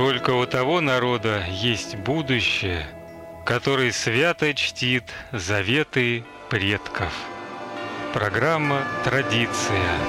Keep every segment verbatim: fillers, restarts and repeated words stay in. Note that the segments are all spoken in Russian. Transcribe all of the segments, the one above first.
Только у того народа есть будущее, который свято чтит заветы предков. Программа «Традиция».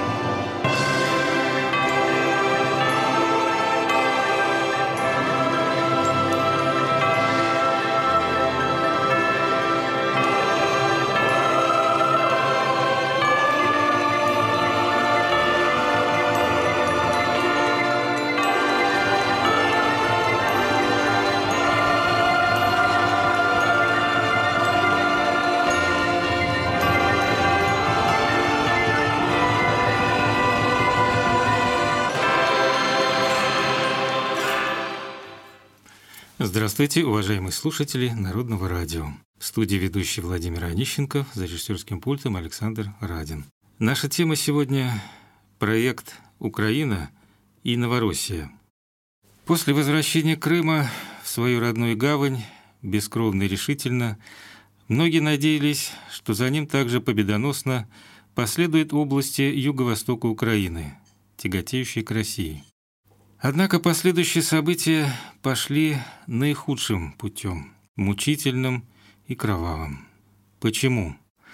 Здравствуйте, уважаемые слушатели Народного радио. В студии ведущий Владимир Онищенков, за режиссерским пультом Александр Радин. Наша тема сегодня – проект «Украина и Новороссия». После возвращения Крыма в свою родную гавань, бескровно и решительно, многие надеялись, что за ним также победоносно последуют области юго-востока Украины, тяготеющие к России. Однако последующие события пошли наихудшим путем, мучительным и кровавым. Почему?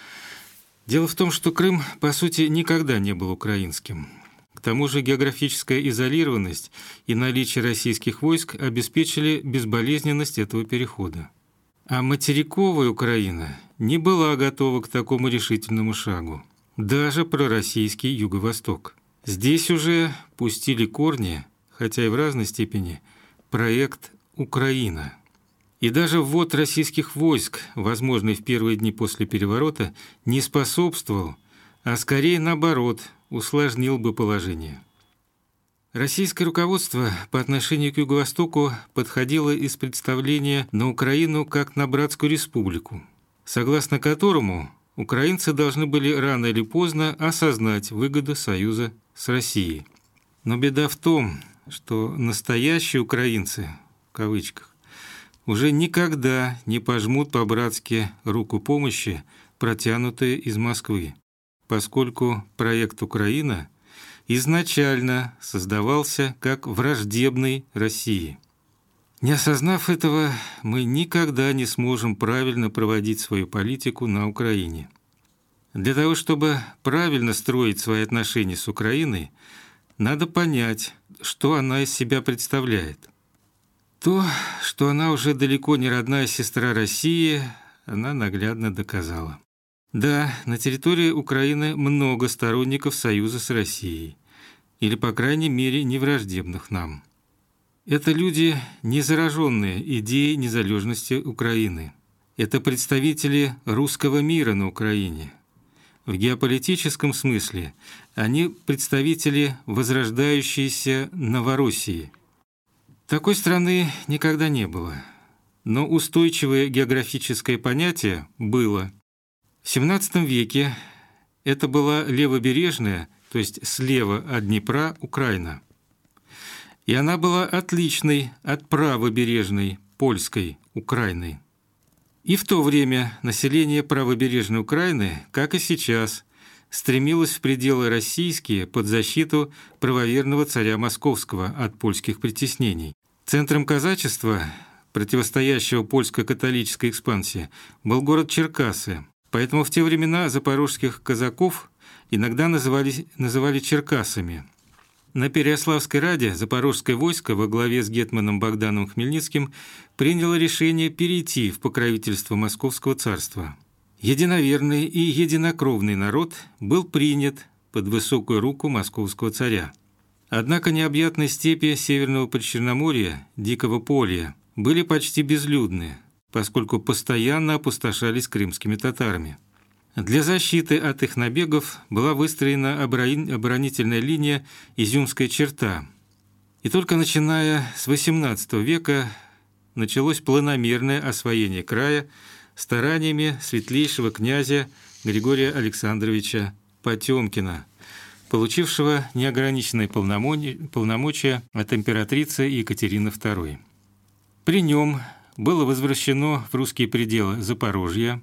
Дело в том, что Крым, по сути, никогда не был украинским. К тому же географическая изолированность и наличие российских войск обеспечили безболезненность этого перехода. А материковая Украина не была готова к такому решительному шагу, даже пророссийский Юго-Восток. Здесь уже пустили корни, хотя и в разной степени, проект «Украина». И даже ввод российских войск, возможный в первые дни после переворота, не способствовал, а скорее наоборот, усложнил бы положение. Российское руководство по отношению к Юго-Востоку подходило из представления на Украину как на братскую республику, согласно которому украинцы должны были рано или поздно осознать выгоду союза с Россией. Но беда в том, что настоящие украинцы, в кавычках, уже никогда не пожмут по-братски руку помощи, протянутые из Москвы, поскольку проект «Украина» изначально создавался как враждебный России. Не осознав этого, мы никогда не сможем правильно проводить свою политику на Украине. Для того, чтобы правильно строить свои отношения с Украиной, надо понять, что она из себя представляет. То, что она уже далеко не родная сестра России, она наглядно доказала. Да, на территории Украины много сторонников союза с Россией, или, по крайней мере, не враждебных нам. Это люди, не зараженные идеей незалежности Украины. Это представители русского мира на Украине. В геополитическом смысле они представители возрождающейся Новороссии. Такой страны никогда не было, но устойчивое географическое понятие было. В семнадцатом веке это была левобережная, то есть слева от Днепра, Украина. И она была отличной от правобережной, польской Украины. И в то время население правобережной Украины, как и сейчас, стремилось в пределы российские под защиту правоверного царя Московского от польских притеснений. Центром казачества, противостоящего польской католической экспансии, был город Черкассы, поэтому в те времена запорожских казаков иногда называли, называли черкасами. На Переяславской раде запорожское войско во главе с гетманом Богданом Хмельницким приняло решение перейти в покровительство Московского царства. Единоверный и единокровный народ был принят под высокую руку московского царя. Однако необъятные степи Северного Причерноморья, Дикого Поля, были почти безлюдны, поскольку постоянно опустошались крымскими татарами. Для защиты от их набегов была выстроена оборонительная линия Изюмская черта. И только начиная с восемнадцатого века началось планомерное освоение края стараниями светлейшего князя Григория Александровича Потёмкина, получившего неограниченные полномочия от императрицы Екатерины второй. При нем было возвращено в русские пределы Запорожье,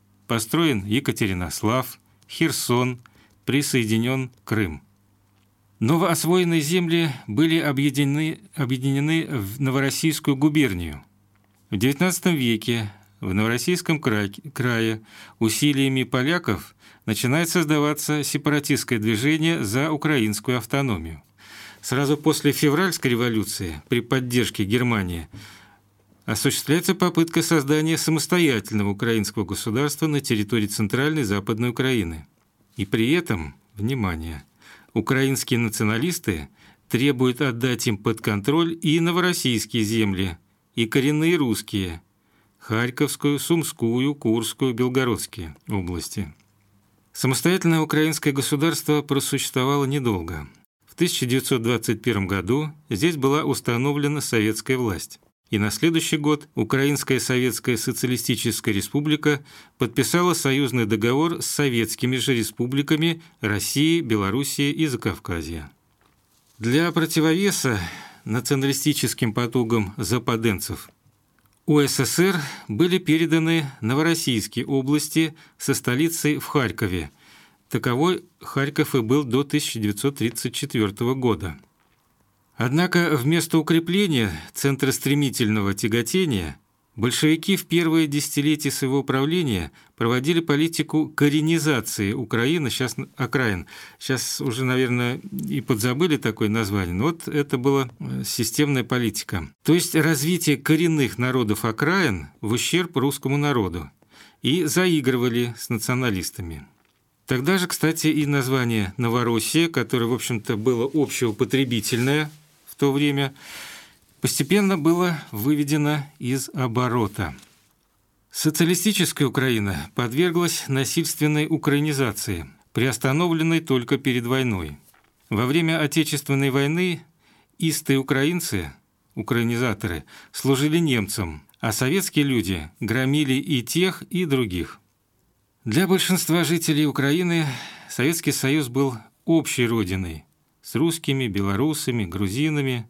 построен Екатеринослав, Херсон, присоединен Крым. Новоосвоенные земли были объединены, объединены в Новороссийскую губернию. В девятнадцатом веке в Новороссийском крае усилиями поляков начинает создаваться сепаратистское движение за украинскую автономию. Сразу после февральской революции при поддержке Германии осуществляется попытка создания самостоятельного украинского государства на территории Центральной и Западной Украины. И при этом, внимание, украинские националисты требуют отдать им под контроль и новороссийские земли, и коренные русские – Харьковскую, Сумскую, Курскую, Белгородские области. Самостоятельное украинское государство просуществовало недолго. В тысяча девятьсот двадцать первом году здесь была установлена советская власть. И на следующий год Украинская Советская Социалистическая Республика подписала союзный договор с советскими же республиками России, Белоруссии и Закавказья. Для противовеса националистическим потугам западенцев УССР были переданы новороссийские области со столицей в Харькове. Таковой Харьков и был до тысяча девятьсот тридцать четвёртого года. Однако вместо укрепления центростремительного тяготения большевики в первые десятилетия своего правления проводили политику коренизации Украины, сейчас окраин. Сейчас уже, наверное, и подзабыли такое название, но вот это была системная политика. То есть развитие коренных народов окраин в ущерб русскому народу. И заигрывали с националистами. Тогда же, кстати, и название «Новороссия», которое, в общем-то, было общеупотребительное в то время, постепенно было выведено из оборота. Социалистическая Украина подверглась насильственной украинизации, приостановленной только перед войной. Во время Отечественной войны истые украинцы, украинизаторы, служили немцам, а советские люди громили и тех, и других. Для большинства жителей Украины Советский Союз был общей родиной с русскими, белорусами, грузинами.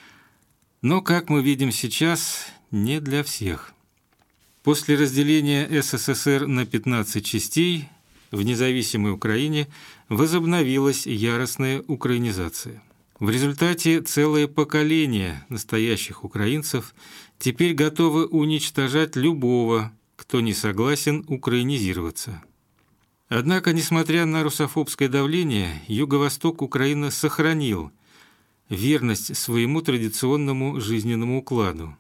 Но, как мы видим сейчас, не для всех. После разделения СССР на пятнадцать частей в независимой Украине возобновилась яростная украинизация. В результате целое поколение настоящих украинцев теперь готовы уничтожать любого, кто не согласен украинизироваться. Однако, несмотря на русофобское давление, Юго-Восток Украины сохранил верность своему традиционному жизненному укладу.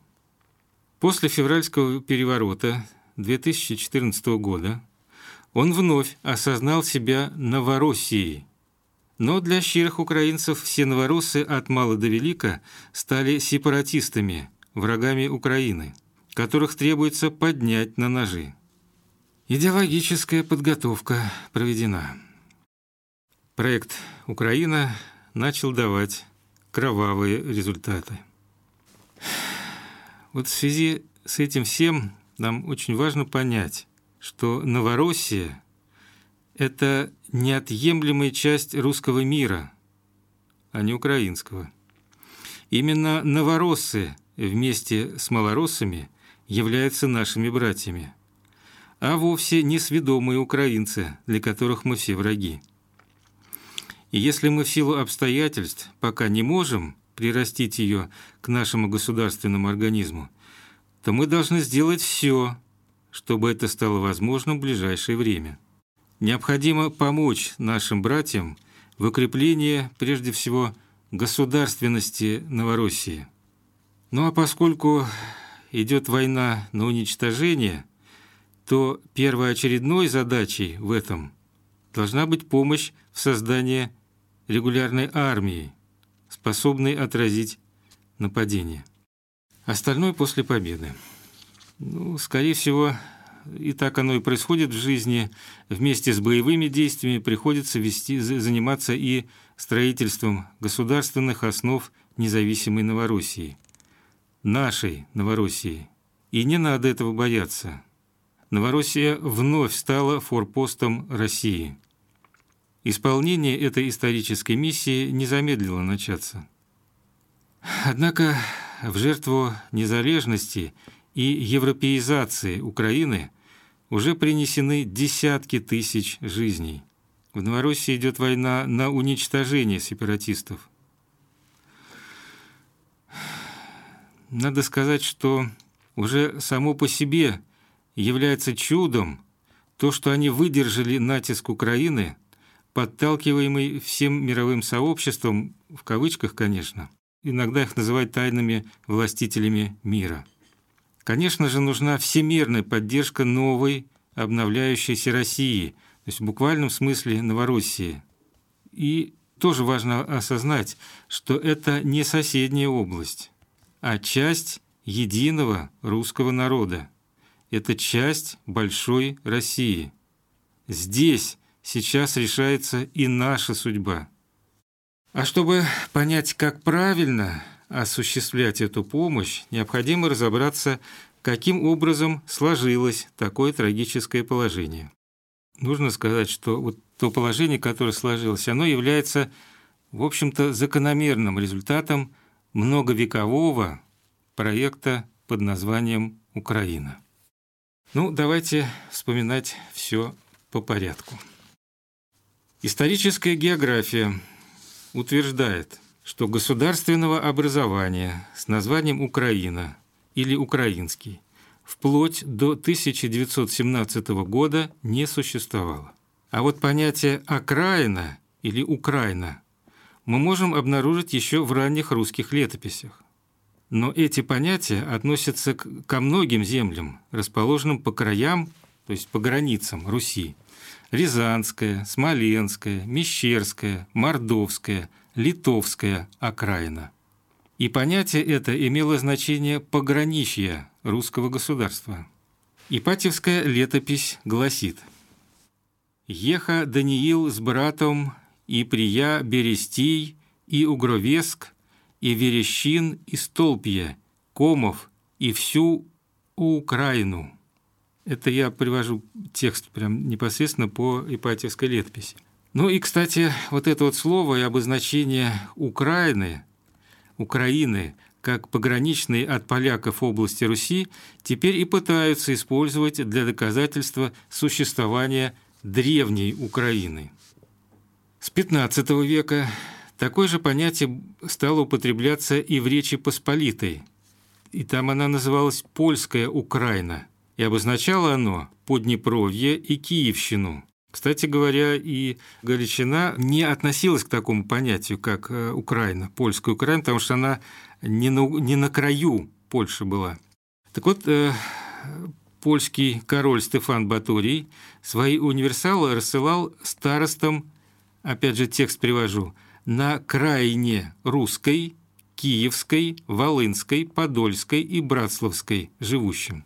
После февральского переворота две тысячи четырнадцатого года он вновь осознал себя Новороссией. Но для щирых украинцев все новороссы от мала до велика стали сепаратистами, врагами Украины, которых требуется поднять на ножи. Идеологическая подготовка проведена. Проект «Украина» начал давать кровавые результаты. Вот в связи с этим всем нам очень важно понять, что Новороссия – это неотъемлемая часть русского мира, а не украинского. Именно новороссы вместе с малороссами являются нашими братьями, а вовсе не сведомые украинцы, для которых мы все враги. И если мы в силу обстоятельств пока не можем прирастить ее к нашему государственному организму, то мы должны сделать все, чтобы это стало возможным в ближайшее время. Необходимо помочь нашим братьям в укреплении, прежде всего, государственности Новороссии. Ну а поскольку идет война на уничтожение, то первоочередной задачей в этом должна быть помощь в создании регулярной армии, способной отразить нападение. Остальное после победы. Ну, скорее всего, и так оно и происходит в жизни. Вместе с боевыми действиями приходится вести, заниматься и строительством государственных основ независимой Новороссии. Нашей Новороссии. И не надо этого бояться. Новороссия вновь стала форпостом России. Исполнение этой исторической миссии не замедлило начаться. Однако в жертву незалежности и европеизации Украины уже принесены десятки тысяч жизней. В Новороссии идет война на уничтожение сепаратистов. Надо сказать, что уже само по себе является чудом то, что они выдержали натиск Украины, подталкиваемый всем мировым сообществом, в кавычках, конечно, иногда их называют тайными властителями мира. Конечно же, нужна всемирная поддержка новой, обновляющейся России, то есть в буквальном смысле Новороссии. И тоже важно осознать, что это не соседняя область, а часть единого русского народа. Это часть большой России. Здесь сейчас решается и наша судьба. А чтобы понять, как правильно осуществлять эту помощь, необходимо разобраться, каким образом сложилось такое трагическое положение. Нужно сказать, что вот то положение, которое сложилось, оно является, в общем-то, закономерным результатом многовекового проекта под названием «Украина». Ну, давайте вспоминать все по порядку. Историческая география утверждает, что государственного образования с названием «Украина» или «Украинский» вплоть до тысяча девятьсот семнадцатого года не существовало. А вот понятие «окраина» или «Украина» мы можем обнаружить еще в ранних русских летописях. Но эти понятия относятся к, ко многим землям, расположенным по краям, то есть по границам Руси. Рязанская, Смоленская, Мещерская, Мордовская, Литовская окраина. И понятие это имело значение пограничья русского государства. Ипатьевская летопись гласит: «Еха Даниил с братом, и Прия Берестий, и Угровеск, и Верещин, и Столпье, Комов, и всю Украину». Это я привожу текст прям непосредственно по Ипатьевской летописи. Ну и, кстати, вот это вот слово и обозначение Украины, Украины, как пограничной от поляков области Руси, теперь и пытаются использовать для доказательства существования древней Украины. С пятнадцатого века такое же понятие стало употребляться и в Речи Посполитой, и там она называлась «Польская Украина», и обозначало оно Поднепровье и Киевщину. Кстати говоря, и Галичина не относилась к такому понятию, как Украина, польская Украина, потому что она не на, не на краю Польши была. Так вот, э, польский король Стефан Баторий свои универсалы рассылал старостам, опять же текст привожу, на крайне русской, киевской, волынской, подольской и братславской живущим.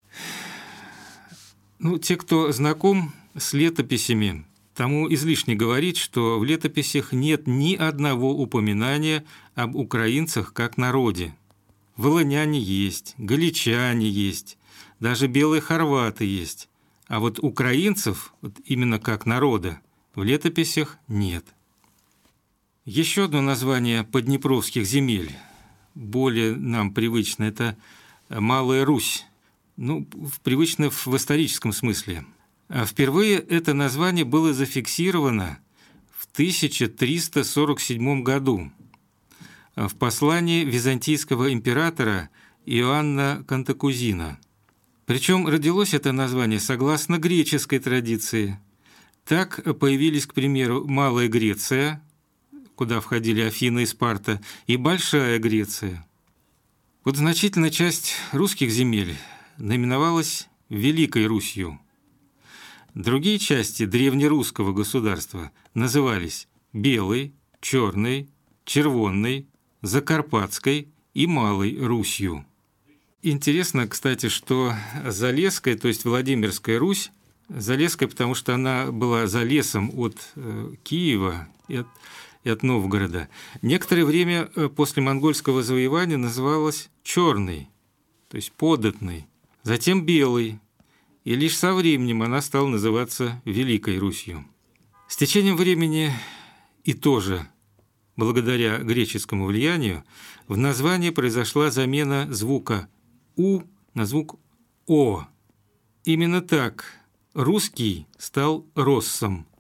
Ну, те, кто знаком с летописями, тому излишне говорить, что в летописях нет ни одного упоминания об украинцах как народе. Волыняне есть, галичане есть, даже белые хорваты есть, а вот украинцев, вот именно как народа, в летописях нет. Еще одно название поднепровских земель, более нам привычно, это Малая Русь, ну, привычно в историческом смысле. А впервые это название было зафиксировано в тысяча триста сорок седьмом году в послании византийского императора Иоанна Кантакузина. Причем родилось это название согласно греческой традиции. Так появились, к примеру, Малая Греция, куда входили Афины и Спарта, и Большая Греция. Вот значительная часть русских земель наименовалась Великой Русью. Другие части древнерусского государства назывались Белой, Черной, Червонной, Закарпатской и Малой Русью. Интересно, кстати, что Залесская, то есть Владимирская Русь, Залесская, потому что она была за лесом от э, Киева и от, и от Новгорода, некоторое время после монгольского завоевания называлась Черной, то есть Податной, затем Белой, и лишь со временем она стала называться Великой Русью. С течением времени и тоже благодаря греческому влиянию в названии произошла замена звука «у» на звук «о». Именно так русский стал россом,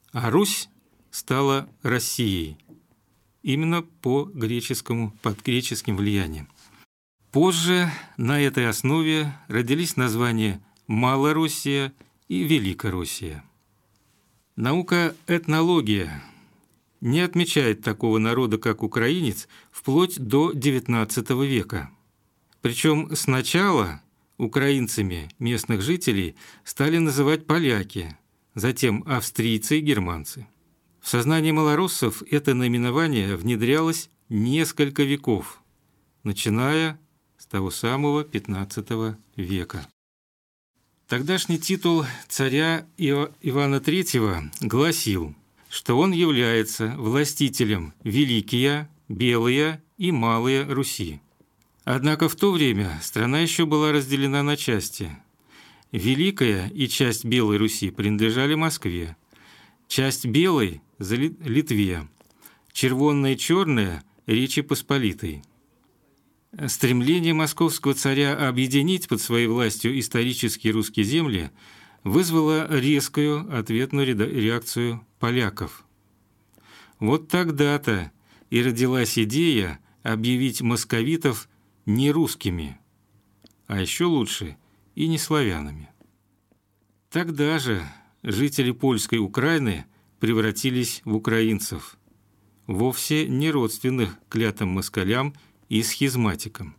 а Русь стала Россией, именно по греческому, под греческим влиянием. Позже на этой основе родились названия Малороссия и Великороссия. Наука этнология не отмечает такого народа, как украинец, вплоть до девятнадцатого века. Причем сначала украинцами местных жителей стали называть поляки, затем австрийцы и германцы. В сознании малороссов это наименование внедрялось несколько веков, начиная с того самого пятнадцатого века. Тогдашний титул царя Ивана Третьего гласил, что он является властителем Великия, Белая и Малая Руси. Однако в то время страна еще была разделена на части. Великая и часть Белой Руси принадлежали Москве, часть Белой – Литве, червонная и черная – Речи Посполитой. Стремление московского царя объединить под своей властью исторические русские земли вызвало резкую ответную реакцию поляков. Вот тогда-то и родилась идея объявить московитов не русскими, а еще лучше и не славянами. Тогда же жители польской Украины превратились в украинцев, вовсе не родственных клятым москалям и схизматикам.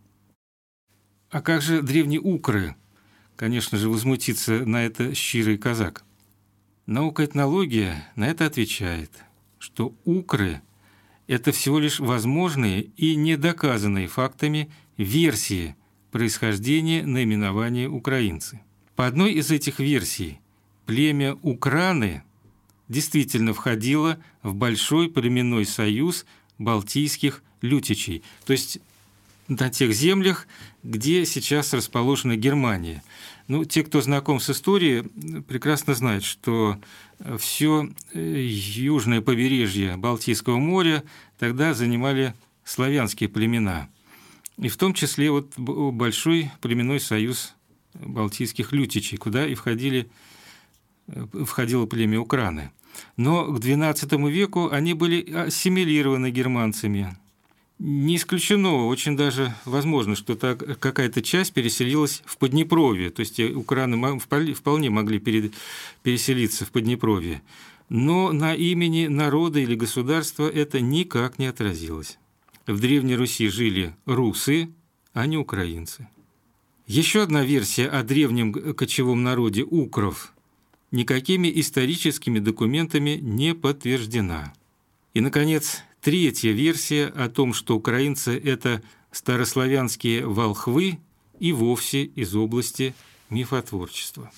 А как же древние укры? Конечно же, возмутится на это щирый казак. Наука этнология на это отвечает, что укры – это всего лишь возможные и недоказанные фактами версии происхождения наименования украинцы. По одной из этих версий племя Украны действительно входило в большой племенной союз балтийских лютичей, то есть на тех землях, где сейчас расположена Германия. Ну, те, кто знаком с историей, прекрасно знают, что все южное побережье Балтийского моря тогда занимали славянские племена, и в том числе вот большой племенной союз балтийских лютичей, куда и входили, входило племя Украны. Но к двенадцатому веку они были ассимилированы германцами. Не исключено, очень даже возможно, что так, какая-то часть переселилась в Поднепровье, то есть украины вполне могли переселиться в Поднепровье, но на имени народа или государства это никак не отразилось. В Древней Руси жили русы, а не украинцы. Еще одна версия о древнем кочевом народе укров никакими историческими документами не подтверждена. И, наконец, третья версия о том, что украинцы – это старославянские волхвы и вовсе из области мифотворчества.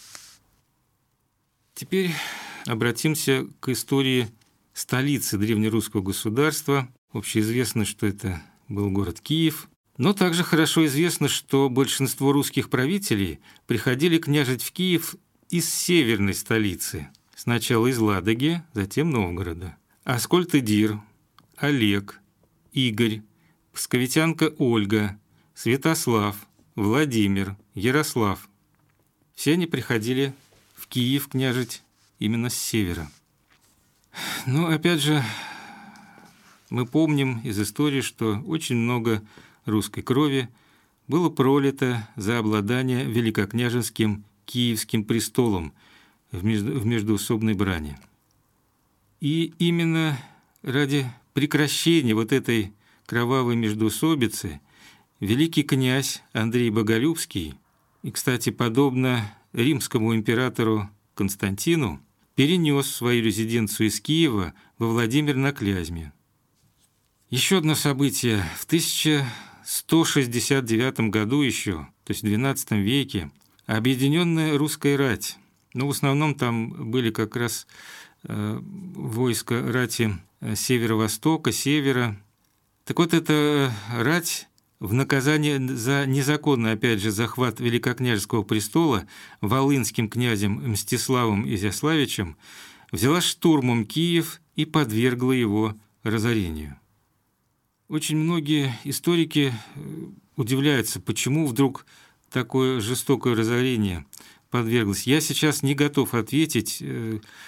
Теперь обратимся к истории столицы древнерусского государства. Общеизвестно, что это был город Киев, но также хорошо известно, что большинство русских правителей приходили княжить в Киев из северной столицы, сначала из Ладоги, затем Новгорода. Аскольд-Эдир, Олег, Игорь, псковитянка Ольга, Святослав, Владимир, Ярослав. Все они приходили в Киев княжить именно с севера. Но, опять же, мы помним из истории, что очень много русской крови было пролито за обладание великокняжеским Киевским престолом в междоусобной брани. И именно ради прекращения вот этой кровавой междоусобицы великий князь Андрей Боголюбский, и, кстати, подобно римскому императору Константину, перенес свою резиденцию из Киева во Владимир на Клязьме. Еще одно событие. В тысяча сто шестьдесят девятом году еще, то есть в двенадцатом веке, объединенная русская рать, ну, в основном там были как раз э, войска рати северо-востока, севера. Так вот, эта рать в наказание за незаконный, опять же, захват великокняжеского престола волынским князем Мстиславом Изяславичем взяла штурмом Киев и подвергла его разорению. Очень многие историки удивляются, почему вдруг такое жестокое разорение подверглось. Я сейчас не готов ответить,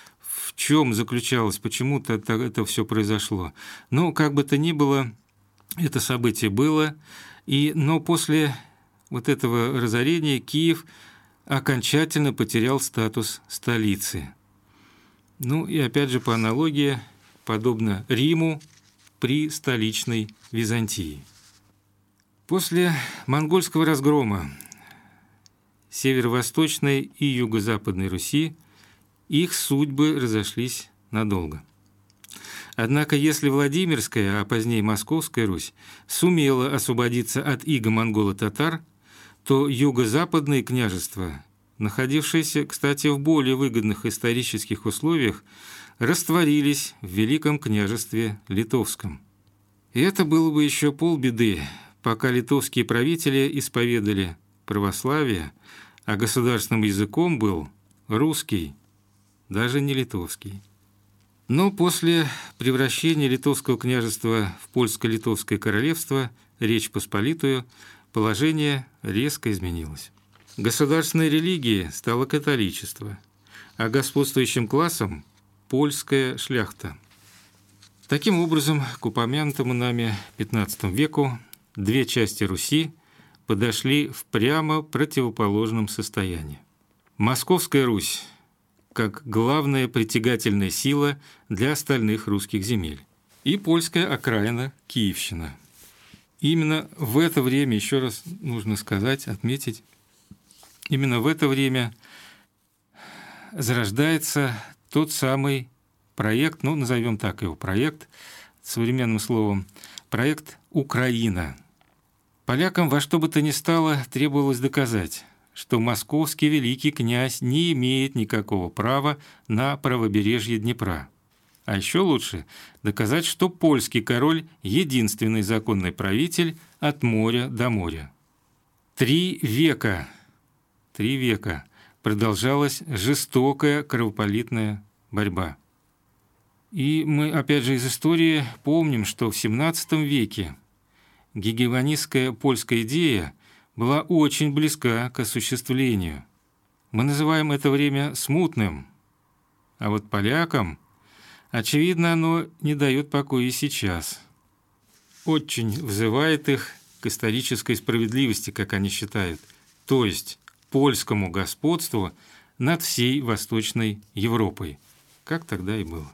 в чем заключалось, почему-то это, это все произошло. Но как бы то ни было, это событие было, и, но после вот этого разорения Киев окончательно потерял статус столицы. Ну и опять же, по аналогии, подобно Риму при столичной Византии. После монгольского разгрома северо-восточной и юго-западной Руси их судьбы разошлись надолго. Однако если Владимирская, а позднее Московская Русь сумела освободиться от ига монголо-татар, то юго-западные княжества, находившиеся, кстати, в более выгодных исторических условиях, растворились в Великом княжестве Литовском. И это было бы еще полбеды, пока литовские правители исповедали православие, а государственным языком был русский, даже не литовский. Но после превращения Литовского княжества в Польско-Литовское королевство, Речь Посполитую, положение резко изменилось. Государственной религией стало католичество, а господствующим классом – польская шляхта. Таким образом, к упомянутому нами пятнадцатому веку две части Руси подошли в прямо противоположном состоянии. Московская Русь как главная притягательная сила для остальных русских земель и польская окраина Киевщина. Именно в это время, еще раз нужно сказать, отметить, именно в это время зарождается тот самый проект, ну, назовем так его проект, современным словом, проект «Украина». Полякам во что бы то ни стало требовалось доказать, что московский великий князь не имеет никакого права на правобережье Днепра. А еще лучше доказать, что польский король – единственный законный правитель от моря до моря. Три века, три века продолжалась жестокая кровопролитная борьба. И мы, опять же, из истории помним, что в семнадцатом веке гегемонистская польская идея была очень близка к осуществлению. Мы называем это время смутным, а вот полякам, очевидно, оно не дает покоя и сейчас. Очень взывает их к исторической справедливости, как они считают, то есть польскому господству над всей Восточной Европой, как тогда и было.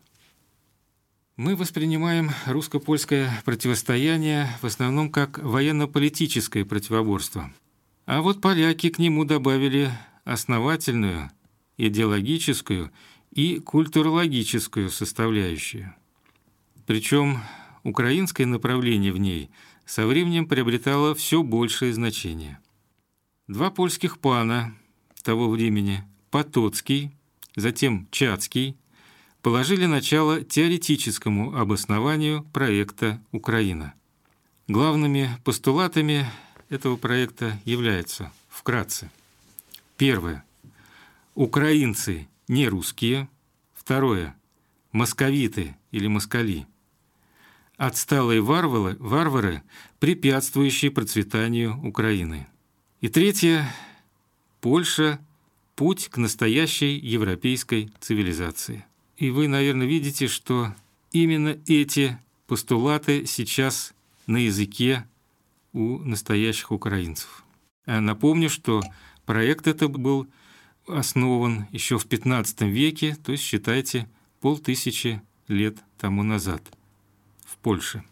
Мы воспринимаем русско-польское противостояние в основном как военно-политическое противоборство. А вот поляки к нему добавили основательную, идеологическую и культурологическую составляющую. Причем украинское направление в ней со временем приобретало все большее значение. Два польских пана того времени, Потоцкий, затем Чацкий, положили начало теоретическому обоснованию проекта «Украина». Главными постулатами этого проекта являются, вкратце, первое – украинцы не русские, второе – московиты или москали, отсталые варвары, варвары, препятствующие процветанию Украины, и третье – Польша – путь к настоящей европейской цивилизации. И вы, наверное, видите, что именно эти постулаты сейчас на языке у настоящих украинцев. А напомню, что проект этот был основан еще в пятнадцатом веке, то есть, считайте, полтысячи лет тому назад в Польше.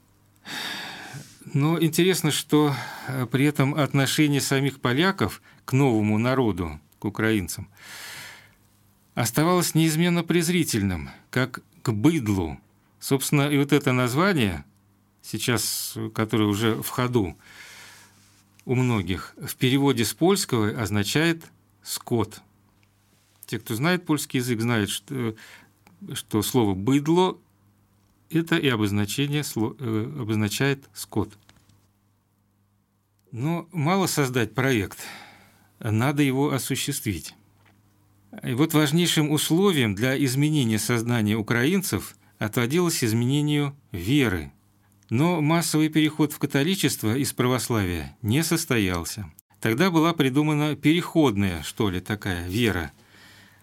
Но интересно, что при этом отношение самих поляков к новому народу, к украинцам, оставалось неизменно презрительным, как к быдлу. Собственно, и вот это название, сейчас, которое уже в ходу у многих, в переводе с польского означает «скот». Те, кто знает польский язык, знают, что, что слово «быдло» – это и обозначение, обозначает «скот». Но мало создать проект, надо его осуществить. И вот важнейшим условием для изменения сознания украинцев отводилось изменению веры. Но массовый переход в католичество из православия не состоялся. Тогда была придумана переходная, что ли, такая вера.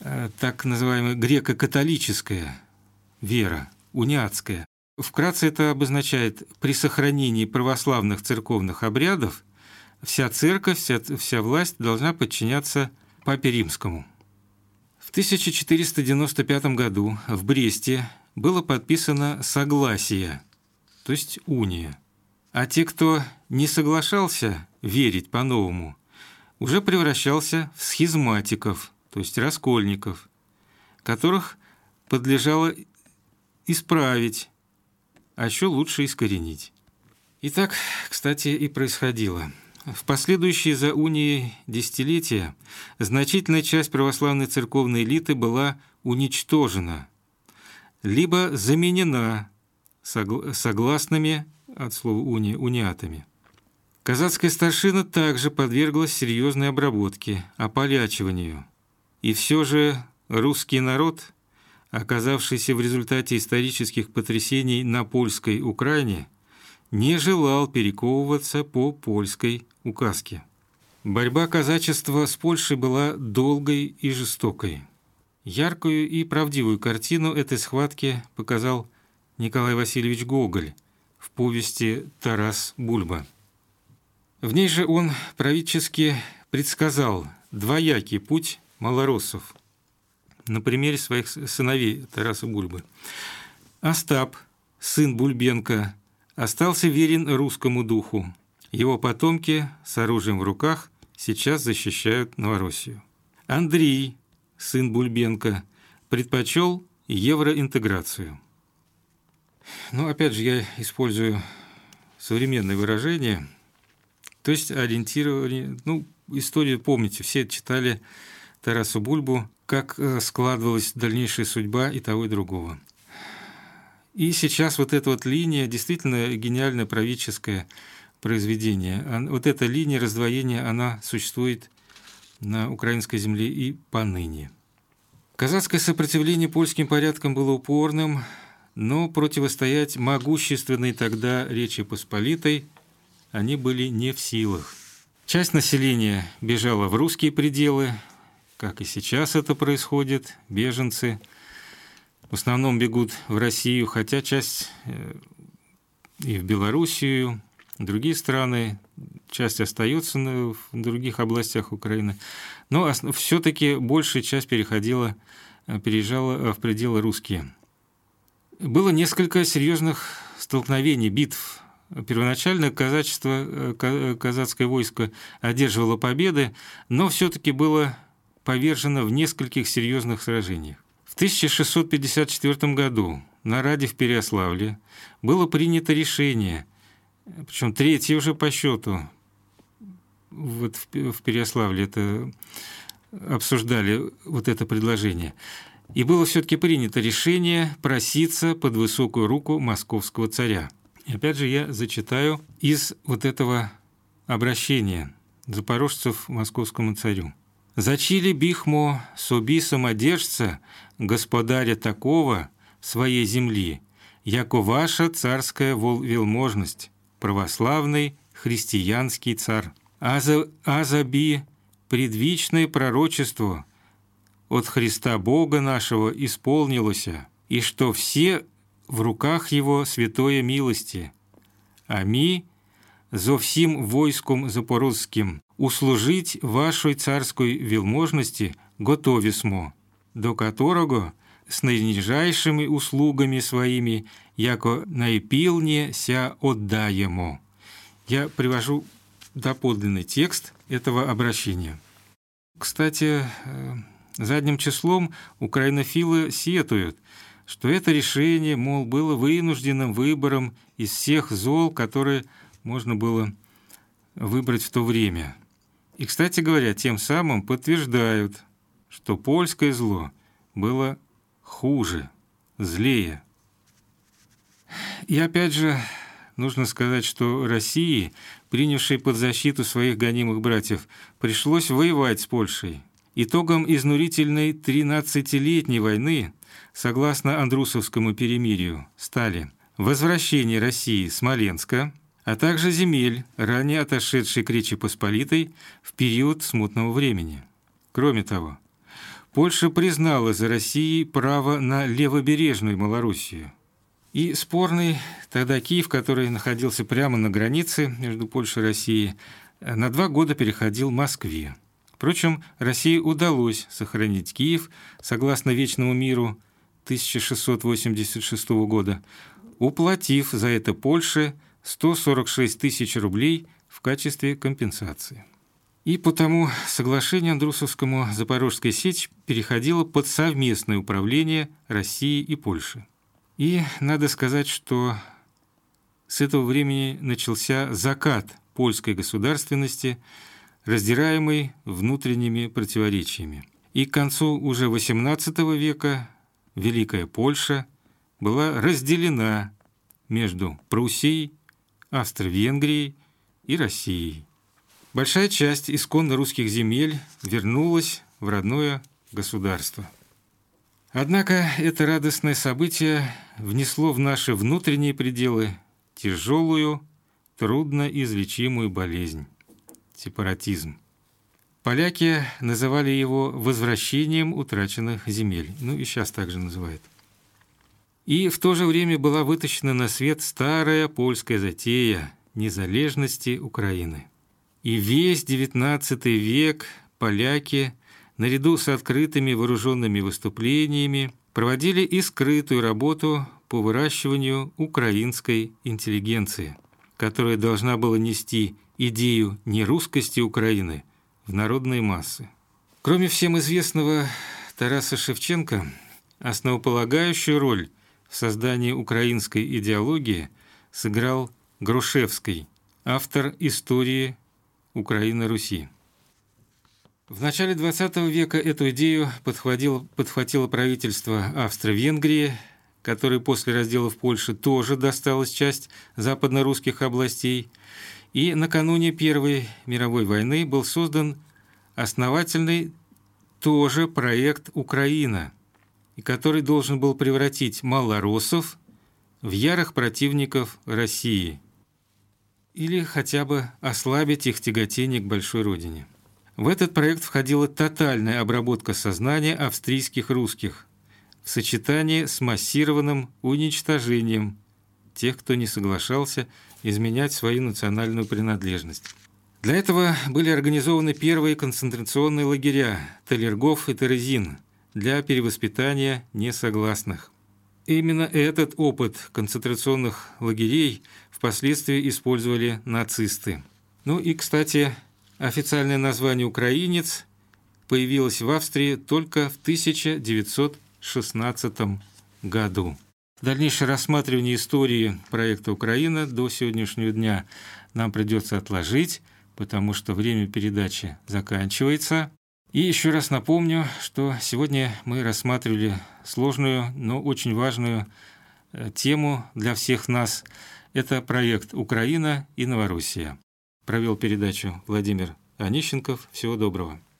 так называемая греко-католическая вера, униатская. Вкратце это обозначает, при сохранении православных церковных обрядов вся церковь, вся, вся власть должна подчиняться Папе Римскому. В тысяча четыреста девяносто пятом году в Бресте было подписано согласие, то есть уния. А те, кто не соглашался верить по-новому, уже превращался в схизматиков, то есть раскольников, которых подлежало исправить, а еще лучше искоренить. И так, кстати, и происходило. В последующие за унией десятилетия значительная часть православной церковной элиты была уничтожена, либо заменена согласными от слова уния униатами. Казацкая старшина также подверглась серьезной обработке, ополячиванию. И все же русский народ, оказавшийся в результате исторических потрясений на польской Украине, не желал перековываться по польской указке. Борьба казачества с Польшей была долгой и жестокой. Яркую и правдивую картину этой схватки показал Николай Васильевич Гоголь в повести «Тарас Бульба». В ней же он правительски предсказал двоякий путь малороссов на примере своих сыновей Тараса Бульбы. Остап, сын Бульбенко, остался верен русскому духу. Его потомки с оружием в руках сейчас защищают Новороссию. Андрей, сын Бульбенко, предпочел евроинтеграцию. Но опять же я использую современное выражение, то есть ориентирование, ну, историю помните, все читали Тараса Бульбу, как складывалась дальнейшая судьба и того, и другого. И сейчас вот эта вот линия, действительно гениальное правительское произведение, вот эта линия раздвоения, она существует на украинской земле и поныне. Казацкое сопротивление польским порядкам было упорным, но противостоять могущественной тогда Речи Посполитой они были не в силах. Часть населения бежала в русские пределы, как и сейчас это происходит, беженцы в основном бегут в Россию, хотя часть и в Белоруссию, другие страны, часть остается в других областях Украины, но все-таки большая часть переходила, переезжала в пределы русские. Было несколько серьезных столкновений, битв. Первоначально казачество, казацкое войско одерживало победы, но все-таки было повержено в нескольких серьезных сражениях. В тысяча шестьсот пятьдесят четвёртом году на Раде в Переяславле было принято решение, причем третье уже по счету, вот в Переяславле это обсуждали вот это предложение, и было все-таки принято решение проситься под высокую руку московского царя. И опять же я зачитаю из вот этого обращения запорожцев московскому царю. «Зачили бихмо соби самодержца, господаря такого своей земли, яко ваша царская велможность, православный христианский царь. А за, а за би предвичное пророчество от Христа Бога нашего исполнилось, и что все в руках Его святое милости, а ми, зо всім войском запорозским, услужить вашей царской велможности готові смо, до которого с наинижайшими услугами своими, яко наипилне ся отдаемо». Я привожу доподлинный текст этого обращения. Кстати, задним числом украинофилы сетуют, что это решение, мол, было вынужденным выбором из всех зол, которые можно было выбрать в то время. И, кстати говоря, тем самым подтверждают, что польское зло было хуже, злее. И опять же, нужно сказать, что России, принявшей под защиту своих гонимых братьев, пришлось воевать с Польшей. Итогом изнурительной тринадцатилетней войны, согласно Андрусовскому перемирию, стали возвращение России Смоленска, а также земель, ранее отошедшей к Речи Посполитой в период смутного времени. Кроме того, Польша признала за Россией право на левобережную Малоруссию. И спорный тогда Киев, который находился прямо на границе между Польшей и Россией, на два года переходил к Москве. Впрочем, России удалось сохранить Киев, согласно Вечному миру тысяча шестьсот восемьдесят шестого года, уплатив за это Польше сто сорок шесть тысяч рублей в качестве компенсации. И потому соглашению Андрусовскому Запорожская сечь переходила под совместное управление России и Польши. И надо сказать, что с этого времени начался закат польской государственности, раздираемый внутренними противоречиями. И к концу уже восемнадцатого века Великая Польша была разделена между Пруссией, Австро-Венгрией и Россией. Большая часть исконно русских земель вернулась в родное государство. Однако это радостное событие внесло в наши внутренние пределы тяжелую, трудноизлечимую болезнь – сепаратизм. Поляки называли его возвращением утраченных земель, ну и сейчас также называют. И в то же время была вытащена на свет старая польская затея незалежности Украины. И весь девятнадцатый век поляки, наряду с открытыми вооруженными выступлениями, проводили и скрытую работу по выращиванию украинской интеллигенции, которая должна была нести идею нерусскости Украины в народные массы. Кроме всем известного Тараса Шевченко, основополагающую роль в создании украинской идеологии сыграл Грушевский, автор истории Украины-Руси. В начале двадцатого века эту идею подхватило, подхватило правительство Австро-Венгрии, которой после разделов Польши тоже досталась часть западно-русских областей, и накануне Первой мировой войны был создан основательный тоже проект «Украина», и который должен был превратить малороссов в ярых противников России или хотя бы ослабить их тяготение к большой родине. В этот проект входила тотальная обработка сознания австрийских русских в сочетании с массированным уничтожением тех, кто не соглашался изменять свою национальную принадлежность. Для этого были организованы первые концентрационные лагеря Талергов и Терезин для перевоспитания несогласных. Именно этот опыт концентрационных лагерей впоследствии использовали нацисты. Ну и, кстати, официальное название «украинец» появилось в Австрии только в тысяча девятьсот шестнадцатом году. Дальнейшее рассматривание истории проекта «Украина» до сегодняшнего дня нам придется отложить, потому что время передачи заканчивается. И еще раз напомню, что сегодня мы рассматривали сложную, но очень важную тему для всех нас. Это проект «Украина и Новороссия». Провел передачу Владимир Онищенков. Всего доброго.